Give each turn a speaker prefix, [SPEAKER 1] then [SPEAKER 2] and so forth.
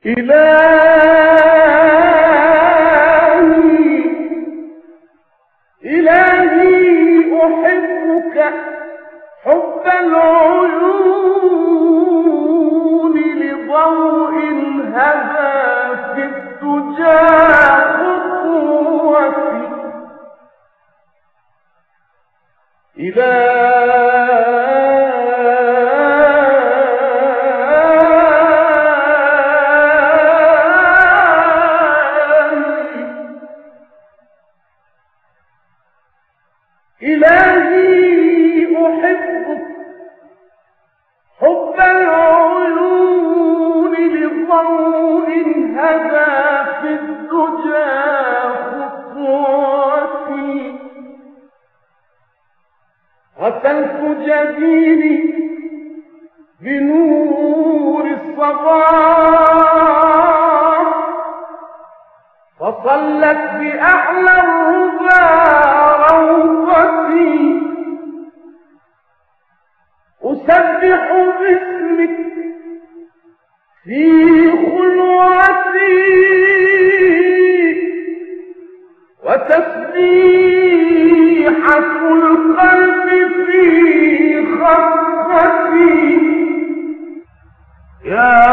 [SPEAKER 1] إلهي أحبك حب العيون لضوء هدى في الدجى خطوتي. إلهي أحبك حب العيون لضوء هدى في الدجى خطوتي. غسلت جبيني بنور الصباح وصلت بأعلى الربا روضتي. أسبح باسمك في خلوتي وتسبيحة القلب في خفتي. يا